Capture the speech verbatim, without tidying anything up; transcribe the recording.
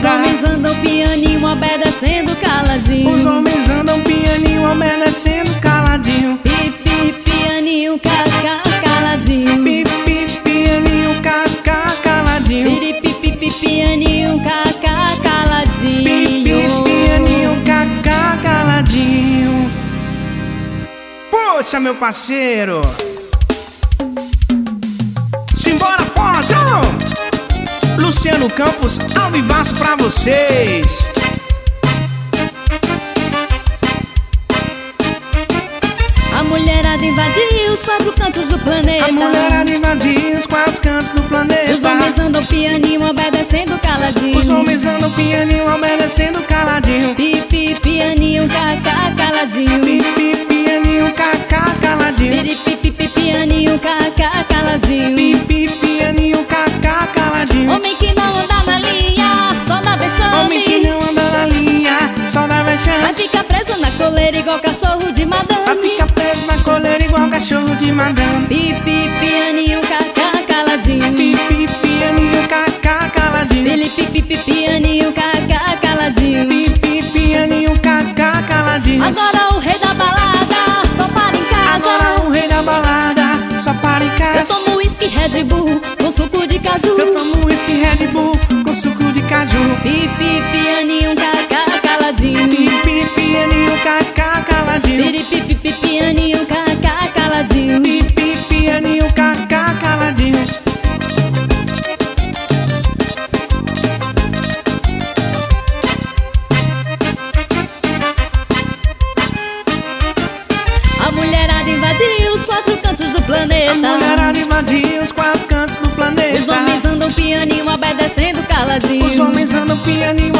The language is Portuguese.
Os homens andam pianinho, obedecendo caladinho. Os homens andam pianinho, obedecendo caladinho. Pi, pi, pianinho, cacá, caladinho. Pi, pi, pianinho, cacá, caladinho. Piri, pi, pi, pi, pianinho, cacá, caladinho. Pi, pi, pianinho, cacá, caladinho. Poxa, meu parceiro, simbora, Fozão! Luciano Campos, ao vivaço pra vocês. A mulherada invadiu os quatro cantos do planeta. A mulherada invadiu os quatro cantos do planeta. Os homens andam pianinho, obedecendo caladinho. Os homens andam pianinho, obedecendo caladinho. Pi, pi, pianinho, cacá, caladinho. Pi, pi, pianinho, cacá, caladinho. Piri, pi, pi, pi, pianinho, cacá, caladinho. Pi, pi, pianinho, cacá, caladinho. Homem que não anda na linha, só dá vexame. Homem que não anda na linha, só dá vexame. Vai ficar preso na coleira igual cachorro de madame. Vai ficar preso na coleira igual cachorro de madame. Pi, pi, pianinho, cacá, caladinho. Pi, pi, pianinho, cacá, caladinho. Pili, pi, pi, pi, pianinho, cacá, caladinho. Pi, pi, pianinho, cacá, caladinho. Agora o rei da balada só para em casa. Agora o rei da balada só para em Eu casa. tomo whisky Red Bull com suco de caju. Eu tomo whisky Red Bull com suco de caju. Pi, pi, pianinho, cacá, caladinho. Pi, pi, pianinho, cacá, caladinho. Piri, pi, pi, pi, pianinho, cacá, caladinho. Pi, pi, pianinho, cacá, caladinho. A mulherada invadiu os quatro cantos do planeta. A mulherada invadiu os quatro cantos do planeta. Os homens andam pianinho, obedecendo caladinho. Os homens andam pianinho,